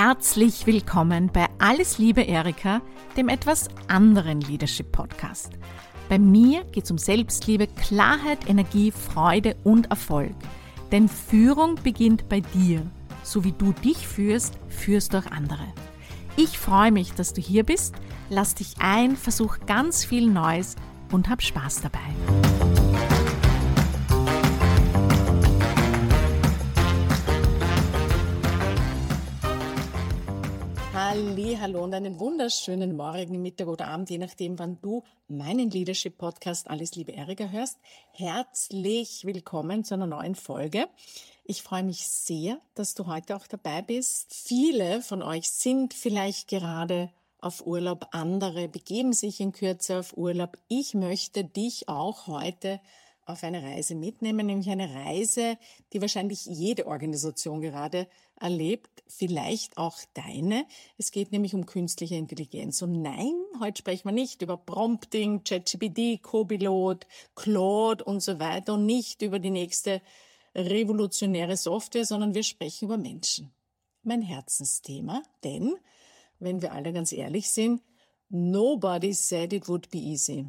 Herzlich willkommen bei Alles Liebe Erika, dem etwas anderen Leadership-Podcast. Bei mir geht es um Selbstliebe, Klarheit, Energie, Freude und Erfolg. Denn Führung beginnt bei dir. So wie du dich führst, führst du auch andere. Ich freue mich, dass du hier bist. Lass dich ein, versuch ganz viel Neues und hab Spaß dabei. Hallo und einen wunderschönen Morgen, Mittag oder Abend, je nachdem, wann du meinen Leadership-Podcast Alles Liebe Erika hörst. Herzlich willkommen zu einer neuen Folge. Ich freue mich sehr, dass du heute auch dabei bist. Viele von euch sind vielleicht gerade auf Urlaub, andere begeben sich in Kürze auf Urlaub. Ich möchte dich auch heute auf eine Reise mitnehmen, nämlich eine Reise, die wahrscheinlich jede Organisation gerade erlebt, vielleicht auch deine. Es geht nämlich um künstliche Intelligenz. Und nein, heute sprechen wir nicht über Prompting, ChatGPT, Copilot, Claude und so weiter und nicht über die nächste revolutionäre Software, sondern wir sprechen über Menschen. Mein Herzensthema, denn, wenn wir alle ganz ehrlich sind, nobody said it would be easy.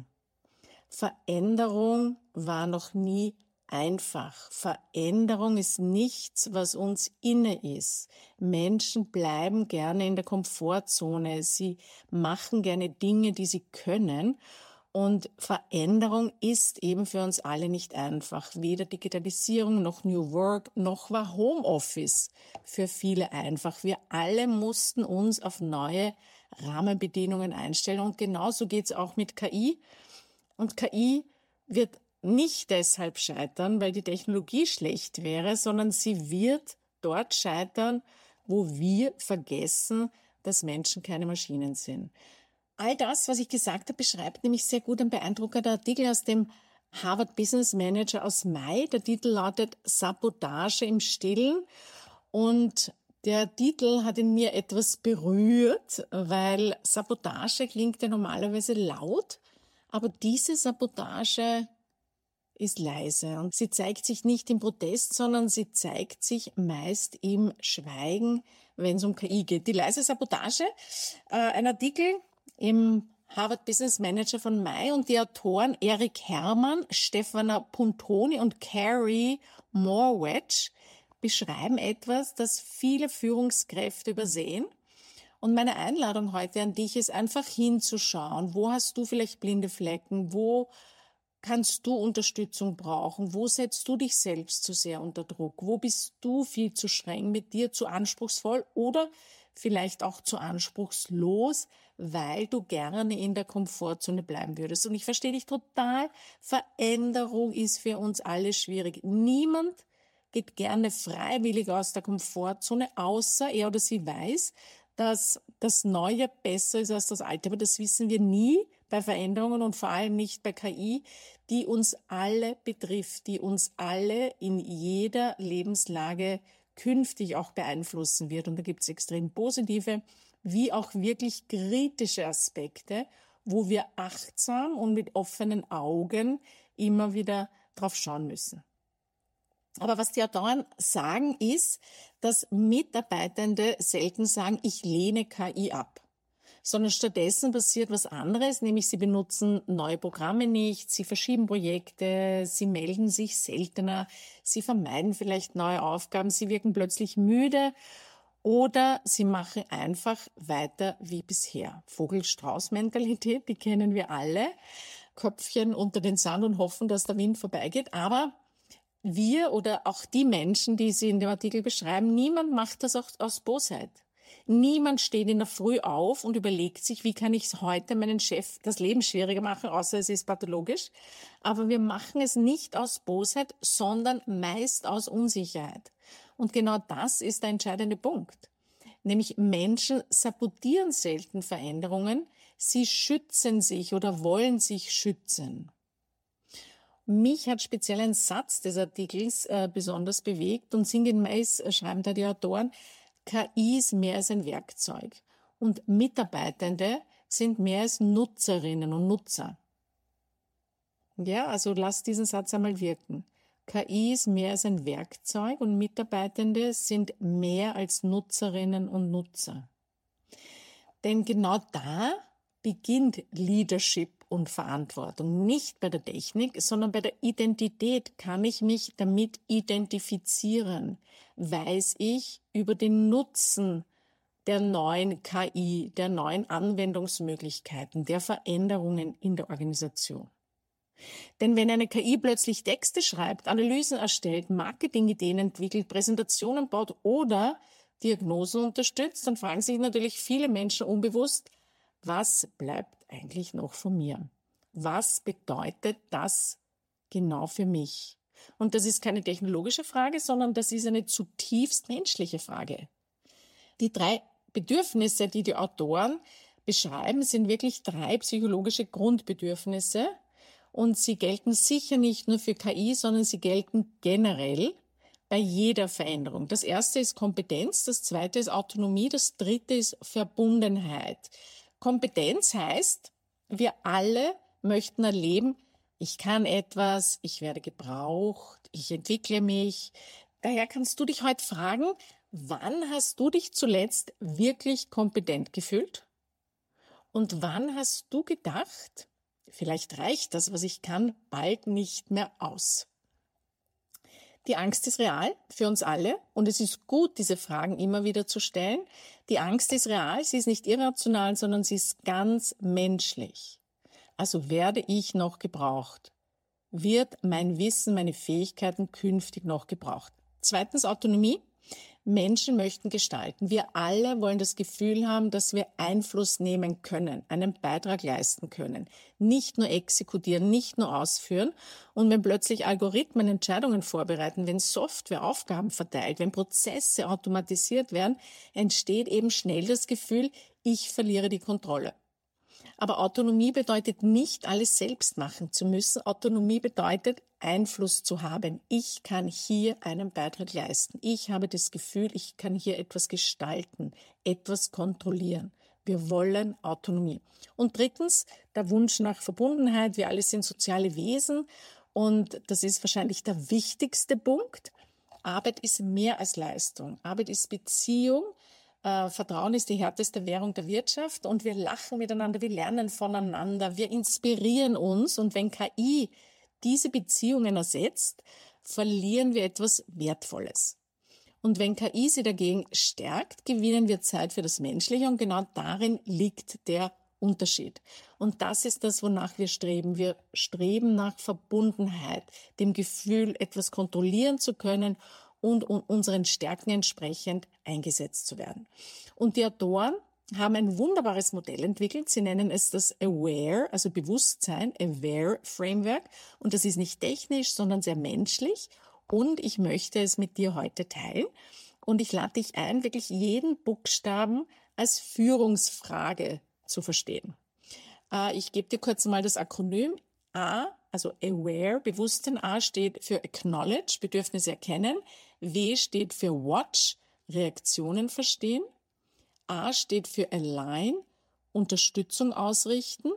Veränderung war noch nie einfach. Veränderung ist nichts, was uns inne ist. Menschen bleiben gerne in der Komfortzone. Sie machen gerne Dinge, die sie können. Und Veränderung ist eben für uns alle nicht einfach. Weder Digitalisierung noch New Work noch war Homeoffice für viele einfach. Wir alle mussten uns auf neue Rahmenbedingungen einstellen. Und genauso geht es auch mit KI. Und KI wird nicht deshalb scheitern, weil die Technologie schlecht wäre, sondern sie wird dort scheitern, wo wir vergessen, dass Menschen keine Maschinen sind. All das, was ich gesagt habe, beschreibt nämlich sehr gut ein beeindruckender Artikel aus dem Harvard Business Manager aus Mai. Der Titel lautet Sabotage im Stillen. Und der Titel hat in mir etwas berührt, weil Sabotage klingt ja normalerweise laut. Aber diese Sabotage ist leise und sie zeigt sich nicht im Protest, sondern sie zeigt sich meist im Schweigen, wenn es um KI geht. Die leise Sabotage, ein Artikel im Harvard Business Manager von Mai und die Autoren Eric Herrmann, Stefana Puntoni und Carrie Morwedge beschreiben etwas, das viele Führungskräfte übersehen. Und meine Einladung heute an dich ist einfach hinzuschauen, wo hast du vielleicht blinde Flecken, wo kannst du Unterstützung brauchen, wo setzt du dich selbst zu sehr unter Druck, wo bist du viel zu streng mit dir, zu anspruchsvoll oder vielleicht auch zu anspruchslos, weil du gerne in der Komfortzone bleiben würdest. Und ich verstehe dich total, Veränderung ist für uns alle schwierig. Niemand geht gerne freiwillig aus der Komfortzone, außer er oder sie weiß, dass das Neue besser ist als das Alte. Aber das wissen wir nie bei Veränderungen und vor allem nicht bei KI, die uns alle betrifft, die uns alle in jeder Lebenslage künftig auch beeinflussen wird. Und da gibt es extrem positive wie auch wirklich kritische Aspekte, wo wir achtsam und mit offenen Augen immer wieder drauf schauen müssen. Aber was die Autoren sagen, ist, dass Mitarbeitende selten sagen, ich lehne KI ab, sondern stattdessen passiert was anderes, nämlich sie benutzen neue Programme nicht, sie verschieben Projekte, sie melden sich seltener, sie vermeiden vielleicht neue Aufgaben, sie wirken plötzlich müde oder sie machen einfach weiter wie bisher. Vogel-Strauß-Mentalität, die kennen wir alle, Köpfchen unter den Sand und hoffen, dass der Wind vorbeigeht, aber wir oder auch die Menschen, die sie in dem Artikel beschreiben, niemand macht das auch aus Bosheit. Niemand steht in der Früh auf und überlegt sich, wie kann ich heute meinen Chef das Leben schwieriger machen, außer es ist pathologisch. Aber wir machen es nicht aus Bosheit, sondern meist aus Unsicherheit. Und genau das ist der entscheidende Punkt. Nämlich Menschen sabotieren selten Veränderungen, sie schützen sich oder wollen sich schützen. Mich hat speziell ein Satz des Artikels besonders bewegt und sinngemäß schreiben da die Autoren, KI ist mehr als ein Werkzeug und Mitarbeitende sind mehr als Nutzerinnen und Nutzer. Ja, also lass diesen Satz einmal wirken. KI ist mehr als ein Werkzeug und Mitarbeitende sind mehr als Nutzerinnen und Nutzer. Denn genau da beginnt Leadership und Verantwortung. Nicht bei der Technik, sondern bei der Identität. Kann ich mich damit identifizieren? Weiß ich über den Nutzen der neuen KI, der neuen Anwendungsmöglichkeiten, der Veränderungen in der Organisation? Denn wenn eine KI plötzlich Texte schreibt, Analysen erstellt, Marketingideen entwickelt, Präsentationen baut oder Diagnosen unterstützt, dann fragen sich natürlich viele Menschen unbewusst, was bleibt eigentlich noch von mir? Was bedeutet das genau für mich? Und das ist keine technologische Frage, sondern das ist eine zutiefst menschliche Frage. Die 3 Bedürfnisse, die die Autoren beschreiben, sind wirklich 3 psychologische Grundbedürfnisse. Und sie gelten sicher nicht nur für KI, sondern sie gelten generell bei jeder Veränderung. Das erste ist Kompetenz, das zweite ist Autonomie, das dritte ist Verbundenheit. Kompetenz heißt, wir alle möchten erleben, ich kann etwas, ich werde gebraucht, ich entwickle mich. Daher kannst du dich heute fragen, wann hast du dich zuletzt wirklich kompetent gefühlt? Und wann hast du gedacht, vielleicht reicht das, was ich kann, bald nicht mehr aus? Die Angst ist real für uns alle und es ist gut, diese Fragen immer wieder zu stellen. Die Angst ist real, sie ist nicht irrational, sondern sie ist ganz menschlich. Also werde ich noch gebraucht? Wird mein Wissen, meine Fähigkeiten künftig noch gebraucht? Zweitens Autonomie. Menschen möchten gestalten. Wir alle wollen das Gefühl haben, dass wir Einfluss nehmen können, einen Beitrag leisten können. Nicht nur exekutieren, nicht nur ausführen. Und wenn plötzlich Algorithmen Entscheidungen vorbereiten, wenn Software Aufgaben verteilt, wenn Prozesse automatisiert werden, entsteht eben schnell das Gefühl, ich verliere die Kontrolle. Aber Autonomie bedeutet nicht, alles selbst machen zu müssen. Autonomie bedeutet, Einfluss zu haben. Ich kann hier einen Beitrag leisten. Ich habe das Gefühl, ich kann hier etwas gestalten, etwas kontrollieren. Wir wollen Autonomie. Und drittens, der Wunsch nach Verbundenheit. Wir alle sind soziale Wesen und das ist wahrscheinlich der wichtigste Punkt. Arbeit ist mehr als Leistung. Arbeit ist Beziehung. Vertrauen ist die härteste Währung der Wirtschaft und wir lachen miteinander, wir lernen voneinander, wir inspirieren uns und wenn KI diese Beziehungen ersetzt, verlieren wir etwas Wertvolles. Und wenn KI sie dagegen stärkt, gewinnen wir Zeit für das Menschliche und genau darin liegt der Unterschied. Und das ist das, wonach wir streben. Wir streben nach Verbundenheit, dem Gefühl, etwas kontrollieren zu können und unseren Stärken entsprechend eingesetzt zu werden. Und die Autoren haben ein wunderbares Modell entwickelt. Sie nennen es das Aware, also Bewusstsein, Aware Framework. Und das ist nicht technisch, sondern sehr menschlich. Und ich möchte es mit dir heute teilen. Und ich lade dich ein, wirklich jeden Buchstaben als Führungsfrage zu verstehen. Ich gebe dir kurz mal das Akronym A, also Aware, Bewusstsein. A steht für Acknowledge, Bedürfnisse erkennen. W steht für Watch, Reaktionen verstehen. A steht für Align, Unterstützung ausrichten.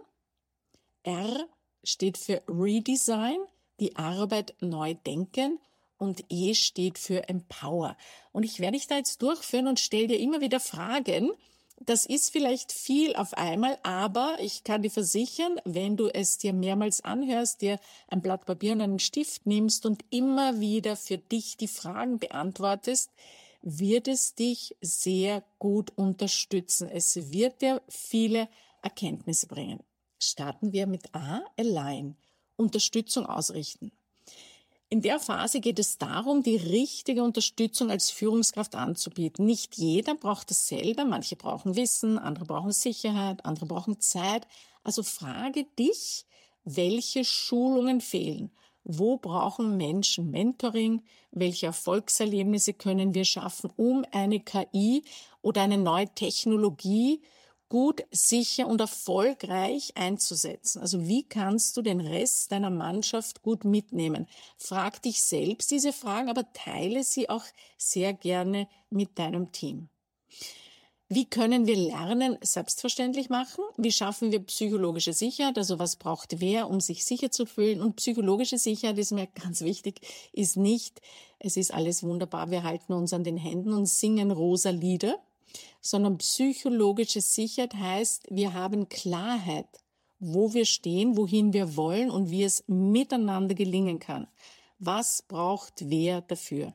R steht für Redesign, die Arbeit neu denken. Und E steht für Empower. Und ich werde dich da jetzt durchführen und stelle dir immer wieder Fragen. Das ist vielleicht viel auf einmal, aber ich kann dir versichern, wenn du es dir mehrmals anhörst, dir ein Blatt Papier und einen Stift nimmst und immer wieder für dich die Fragen beantwortest, wird es dich sehr gut unterstützen. Es wird dir viele Erkenntnisse bringen. Starten wir mit A, Align, Unterstützung ausrichten. In der Phase geht es darum, die richtige Unterstützung als Führungskraft anzubieten. Nicht jeder braucht dasselbe. Manche brauchen Wissen, andere brauchen Sicherheit, andere brauchen Zeit. Also frage dich, welche Schulungen fehlen? Wo brauchen Menschen Mentoring? Welche Erfolgserlebnisse können wir schaffen, um eine KI oder eine neue Technologie gut, sicher und erfolgreich einzusetzen? Also wie kannst du den Rest deiner Mannschaft gut mitnehmen? Frag dich selbst diese Fragen, aber teile sie auch sehr gerne mit deinem Team. Wie können wir Lernen selbstverständlich machen? Wie schaffen wir psychologische Sicherheit? Also was braucht wer, um sich sicher zu fühlen? Und psychologische Sicherheit ist mir ganz wichtig, ist nicht, es ist alles wunderbar, wir halten uns an den Händen und singen rosa Lieder, sondern psychologische Sicherheit heißt, wir haben Klarheit, wo wir stehen, wohin wir wollen und wie es miteinander gelingen kann. Was braucht wer dafür?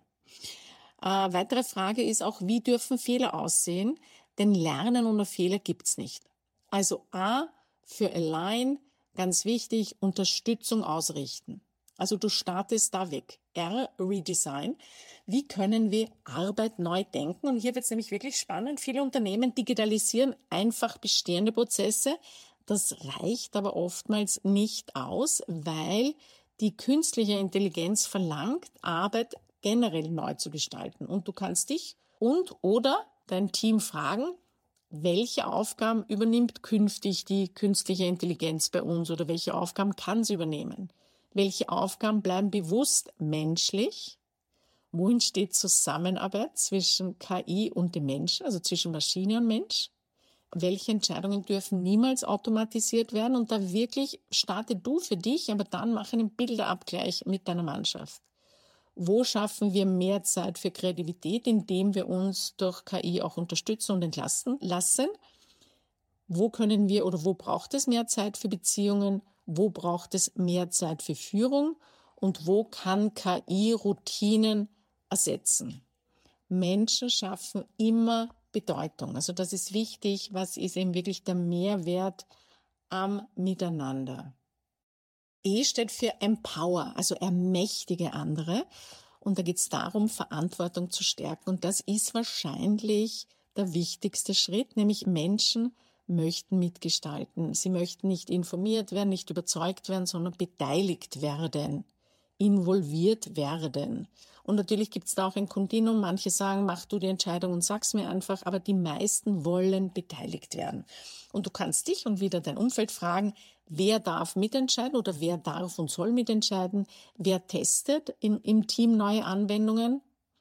Weitere Frage ist auch, wie dürfen Fehler aussehen? Denn Lernen ohne Fehler gibt's nicht. Also A für Align, ganz wichtig, Unterstützung ausrichten. Also du startest da weg. R, Redesign. Wie können wir Arbeit neu denken? Und hier wird es nämlich wirklich spannend. Viele Unternehmen digitalisieren einfach bestehende Prozesse. Das reicht aber oftmals nicht aus, weil die künstliche Intelligenz verlangt, Arbeit generell neu zu gestalten. Und du kannst dich oder dein Team fragen, welche Aufgaben übernimmt künftig die künstliche Intelligenz bei uns oder welche Aufgaben kann sie übernehmen? Welche Aufgaben bleiben bewusst menschlich? Wo entsteht Zusammenarbeit zwischen KI und dem Menschen, also zwischen Maschine und Mensch? Welche Entscheidungen dürfen niemals automatisiert werden? Und da wirklich starte du für dich, aber dann mach einen Bilderabgleich mit deiner Mannschaft. Wo schaffen wir mehr Zeit für Kreativität, indem wir uns durch KI auch unterstützen und entlasten lassen? Wo können wir oder wo braucht es mehr Zeit für Beziehungen? Wo braucht es mehr Zeit für Führung? Und wo kann KI Routinen ersetzen? Menschen schaffen immer Bedeutung. Also das ist wichtig. Was ist eben wirklich der Mehrwert am Miteinander? E steht für Empower, also ermächtige andere. Und da geht es darum, Verantwortung zu stärken. Und das ist wahrscheinlich der wichtigste Schritt, nämlich Menschen möchten mitgestalten. Sie möchten nicht informiert werden, nicht überzeugt werden, sondern beteiligt werden, involviert werden. Und natürlich gibt es da auch ein Kontinuum. Manche sagen, mach du die Entscheidung und sag's mir einfach, aber die meisten wollen beteiligt werden. Und du kannst dich und wieder dein Umfeld fragen, wer darf mitentscheiden oder wer darf und soll mitentscheiden? Wer testet im Team neue Anwendungen?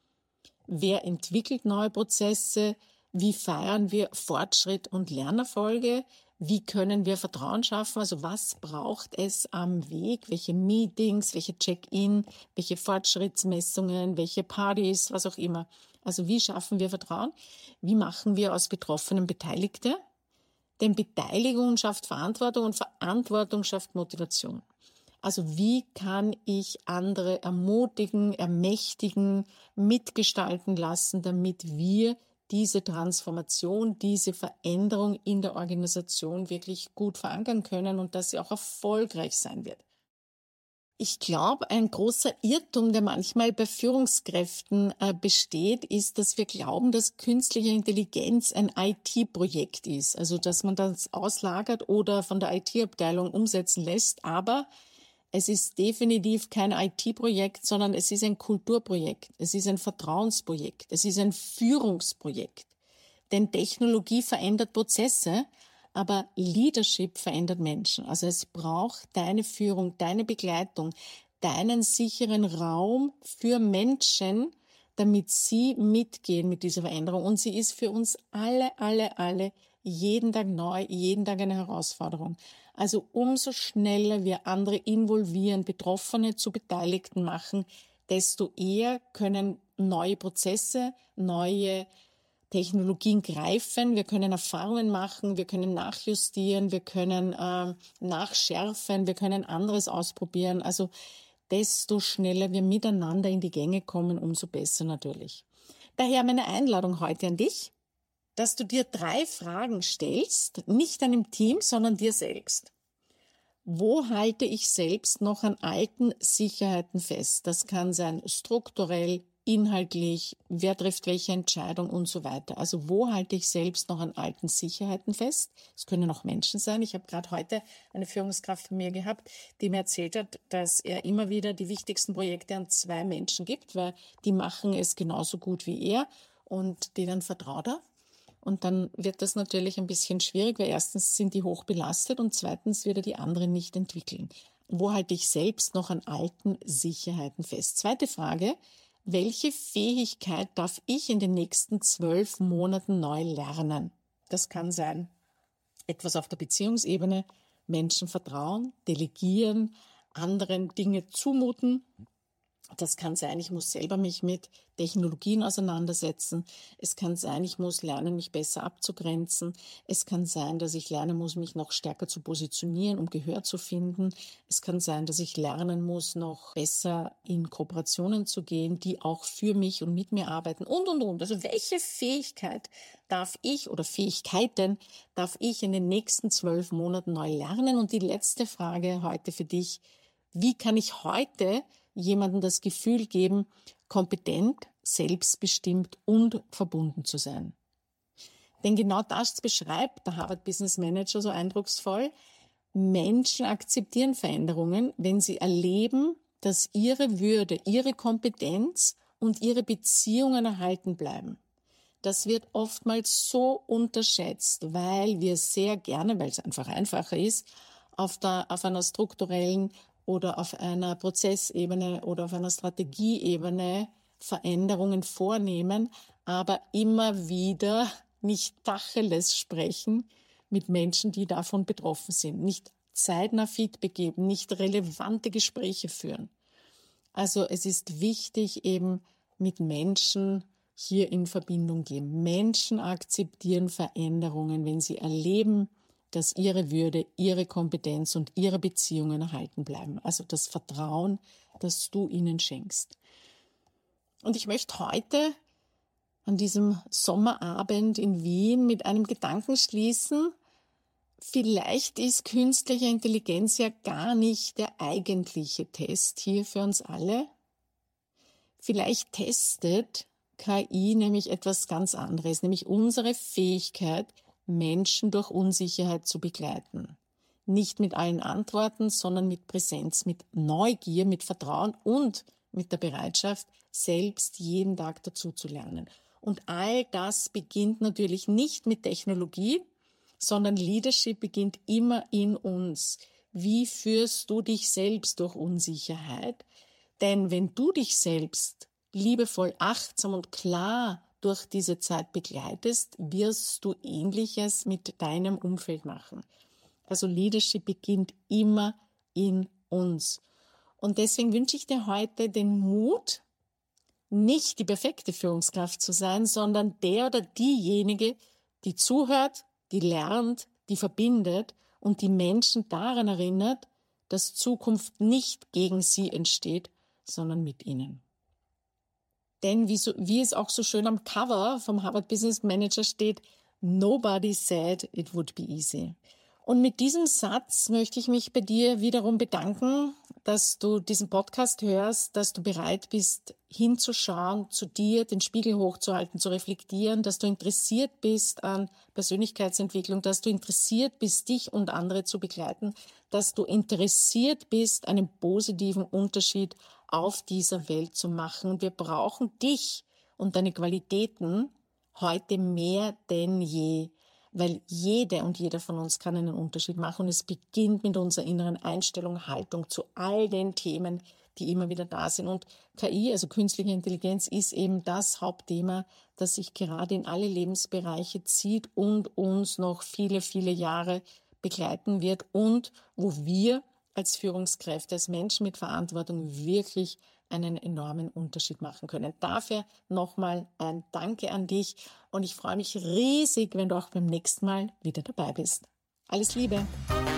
Wer entwickelt neue Prozesse? Wie feiern wir Fortschritt und Lernerfolge? Wie können wir Vertrauen schaffen? Also was braucht es am Weg? Welche Meetings, welche Check-in, welche Fortschrittsmessungen, welche Partys, was auch immer. Also wie schaffen wir Vertrauen? Wie machen wir aus Betroffenen Beteiligte? Denn Beteiligung schafft Verantwortung und Verantwortung schafft Motivation. Also wie kann ich andere ermutigen, ermächtigen, mitgestalten lassen, damit wir diese Transformation, diese Veränderung in der Organisation wirklich gut verankern können und dass sie auch erfolgreich sein wird. Ich glaube, ein großer Irrtum, der manchmal bei Führungskräften besteht, ist, dass wir glauben, dass künstliche Intelligenz ein IT-Projekt ist. Also, dass man das auslagert oder von der IT-Abteilung umsetzen lässt. Aber es ist definitiv kein IT-Projekt, sondern es ist ein Kulturprojekt. Es ist ein Vertrauensprojekt. Es ist ein Führungsprojekt. Denn Technologie verändert Prozesse, aber Leadership verändert Menschen. Also es braucht deine Führung, deine Begleitung, deinen sicheren Raum für Menschen, damit sie mitgehen mit dieser Veränderung. Und sie ist für uns alle jeden Tag neu, jeden Tag eine Herausforderung. Also umso schneller wir andere involvieren, Betroffene zu Beteiligten machen, desto eher können neue Prozesse, neue Technologien greifen, wir können Erfahrungen machen, wir können nachjustieren, wir können nachschärfen, wir können anderes ausprobieren. Also desto schneller wir miteinander in die Gänge kommen, umso besser natürlich. Daher meine Einladung heute an dich, dass du dir 3 Fragen stellst, nicht deinem Team, sondern dir selbst. Wo halte ich selbst noch an alten Sicherheiten fest? Das kann sein strukturell, inhaltlich, wer trifft welche Entscheidung und so weiter. Also wo halte ich selbst noch an alten Sicherheiten fest? Es können auch Menschen sein. Ich habe gerade heute eine Führungskraft von mir gehabt, die mir erzählt hat, dass er immer wieder die wichtigsten Projekte an 2 Menschen gibt, weil die machen es genauso gut wie er und denen vertraut er. Und dann wird das natürlich ein bisschen schwierig, weil erstens sind die hoch belastet und zweitens wird er die anderen nicht entwickeln. Wo halte ich selbst noch an alten Sicherheiten fest? Zweite Frage, welche Fähigkeit darf ich in den nächsten 12 Monaten neu lernen? Das kann sein, etwas auf der Beziehungsebene, Menschen vertrauen, delegieren, anderen Dinge zumuten. Das kann sein, ich muss selber mich mit Technologien auseinandersetzen. Es kann sein, ich muss lernen, mich besser abzugrenzen. Es kann sein, dass ich lernen muss, mich noch stärker zu positionieren, um Gehör zu finden. Es kann sein, dass ich lernen muss, noch besser in Kooperationen zu gehen, die auch für mich und mit mir arbeiten und. Also welche Fähigkeit darf ich oder Fähigkeiten darf ich in den nächsten 12 Monaten neu lernen? Und die letzte Frage heute für dich: Wie kann ich heute jemandem das Gefühl geben, kompetent, selbstbestimmt und verbunden zu sein? Denn genau das beschreibt der Harvard Business Manager so eindrucksvoll. Menschen akzeptieren Veränderungen, wenn sie erleben, dass ihre Würde, ihre Kompetenz und ihre Beziehungen erhalten bleiben. Das wird oftmals so unterschätzt, weil wir sehr gerne, weil es einfach einfacher ist, auf einer strukturellen oder auf einer Prozessebene oder auf einer Strategieebene Veränderungen vornehmen, aber immer wieder nicht Tacheles sprechen mit Menschen, die davon betroffen sind, nicht zeitnah Feedback geben, nicht relevante Gespräche führen. Also es ist wichtig, eben mit Menschen hier in Verbindung gehen. Menschen akzeptieren Veränderungen, wenn sie erleben, dass ihre Würde, ihre Kompetenz und ihre Beziehungen erhalten bleiben. Also das Vertrauen, das du ihnen schenkst. Und ich möchte heute an diesem Sommerabend in Wien mit einem Gedanken schließen. Vielleicht ist künstliche Intelligenz ja gar nicht der eigentliche Test hier für uns alle. Vielleicht testet KI nämlich etwas ganz anderes, nämlich unsere Fähigkeit, Menschen durch Unsicherheit zu begleiten. Nicht mit allen Antworten, sondern mit Präsenz, mit Neugier, mit Vertrauen und mit der Bereitschaft, selbst jeden Tag dazu zu lernen. Und all das beginnt natürlich nicht mit Technologie, sondern Leadership beginnt immer in uns. Wie führst du dich selbst durch Unsicherheit? Denn wenn du dich selbst liebevoll, achtsam und klar durch diese Zeit begleitest, wirst du Ähnliches mit deinem Umfeld machen. Also Leadership beginnt immer in uns. Und deswegen wünsche ich dir heute den Mut, nicht die perfekte Führungskraft zu sein, sondern der oder diejenige, die zuhört, die lernt, die verbindet und die Menschen daran erinnert, dass Zukunft nicht gegen sie entsteht, sondern mit ihnen. Denn wie es auch so schön am Cover vom Harvard Business Manager steht, nobody said it would be easy. Und mit diesem Satz möchte ich mich bei dir wiederum bedanken, dass du diesen Podcast hörst, dass du bereit bist, hinzuschauen, zu dir, den Spiegel hochzuhalten, zu reflektieren, dass du interessiert bist an Persönlichkeitsentwicklung, dass du interessiert bist, dich und andere zu begleiten, dass du interessiert bist, einen positiven Unterschied auf dieser Welt zu machen. Und wir brauchen dich und deine Qualitäten heute mehr denn je, weil jede und jeder von uns kann einen Unterschied machen. Und es beginnt mit unserer inneren Einstellung, Haltung zu all den Themen, die immer wieder da sind. Und KI, also künstliche Intelligenz, ist eben das Hauptthema, das sich gerade in alle Lebensbereiche zieht und uns noch viele, viele Jahre begleiten wird und wo wir als Führungskräfte, als Menschen mit Verantwortung wirklich einen enormen Unterschied machen können. Dafür nochmal ein Danke an dich und ich freue mich riesig, wenn du auch beim nächsten Mal wieder dabei bist. Alles Liebe!